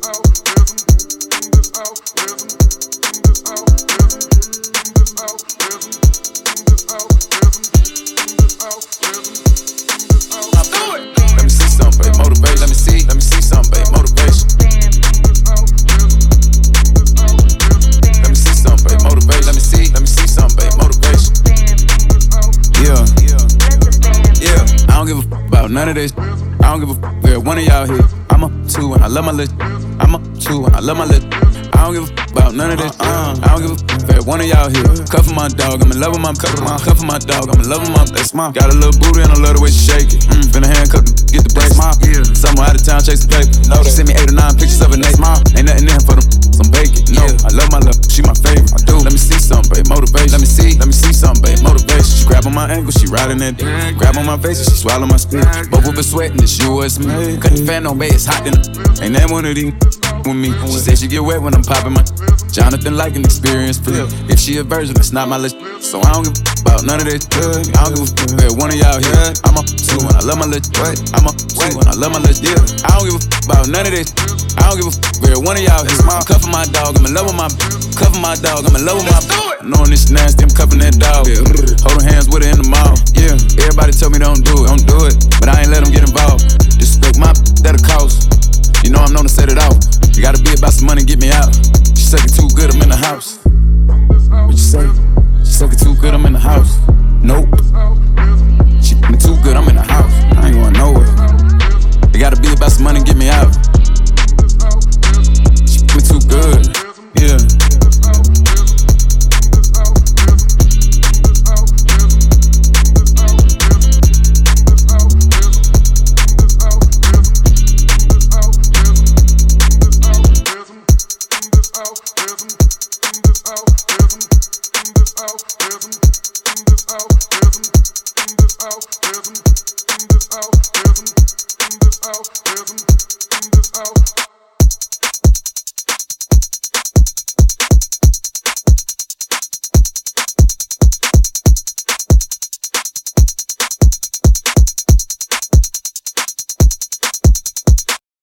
Let me see something, babe, motivation. Let me see something, babe, motivation. Let me see something, babe, motivation. Let me see something, babe, motivation. Yeah. I don't give a fuck about none of this. I don't give a fuck where one of y'all here. I'm up too and I love my list. I'm up too and I love my list. I don't give a fuck about none of this. I don't give a fuck where one of y'all here. Cuffin' my dog, I'm in love with my cuffin' my dog, I'm in love with my. That's my. Got a little booty and I love the way she shake it. Finna handcuff to get the brace. Somewhere out of town chasing paper. She sent me 8 or 9 pictures of her name. Ain't nothing in for them. Some bacon. No, I love my love. She my favorite. I do. Let me see something, babe. Motivation. Let me see something, babe. Motivation. She grab on my ankle, she riding that dick. Grab on my face and she swallow my spit. Both of us sweating, it's you or it's me. Cut the fan on me, it's hot in the. Ain't that one of these with me. She said she get wet when I'm popping my. Jonathan like an experience free. If she a virgin, it's not my list. So I don't give a about none of this. I don't give a fuck where one of y'all here. I'm up too and I love my list. I'm up too and I love my list. I don't give a fuck about none of this. I don't give a fuck where one of y'all here. I'm cuffin' my dog, I'm in love with my. Cuffin' my dog, I'm in love with my. Knowing this nasty, I'm cuffin' that dog. Holding hands with her in the mall. Yeah, everybody tell me don't do it, but I ain't let them get involved. Disrespect my that'll cost. You know I'm known to set it off. You gotta be about some money, get me out. She suck it too good, I'm in the house. What you say? She suck it too good, I'm in the house. Nope. She fuck me too good, I'm in the house. I ain't going nowhere. You gotta be about some money, get me out. She fuck me too good. Yeah. Out.